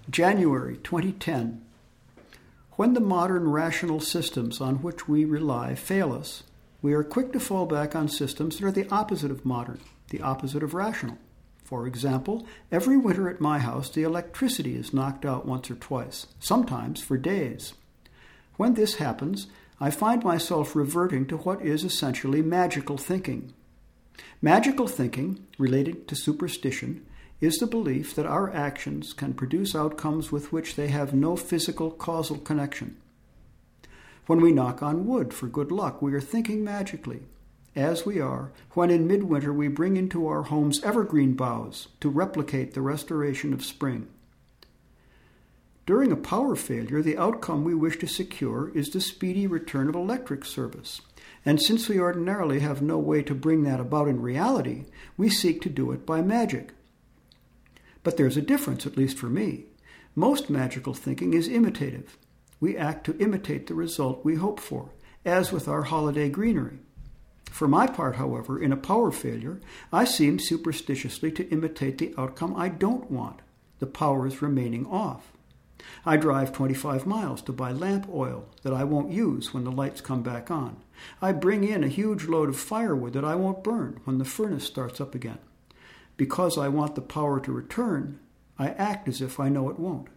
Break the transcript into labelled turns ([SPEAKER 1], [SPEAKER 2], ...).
[SPEAKER 1] January 2010. When the modern rational systems on which we rely fail us, we are quick to fall back on systems that are the opposite of modern, the opposite of rational. For example, every winter at my house the electricity is knocked out once or twice, sometimes for days. When this happens, I find myself reverting to what is essentially magical thinking. Magical thinking, related to superstition, is the belief that our actions can produce outcomes with which they have no physical causal connection. When we knock on wood for good luck, we are thinking magically, as we are when in midwinter we bring into our homes evergreen boughs to replicate the restoration of spring. During a power failure, the outcome we wish to secure is the speedy return of electric service. And since we ordinarily have no way to bring that about in reality, we seek to do it by magic. But there's a difference, at least for me. Most magical thinking is imitative. We act to imitate the result we hope for, as with our holiday greenery. For my part, however, in a power failure, I seem superstitiously to imitate the outcome I don't want, the powers remaining off. I drive 25 miles to buy lamp oil that I won't use when the lights come back on. I bring in a huge load of firewood that I won't burn when the furnace starts up again. Because I want the power to return, I act as if I know it won't.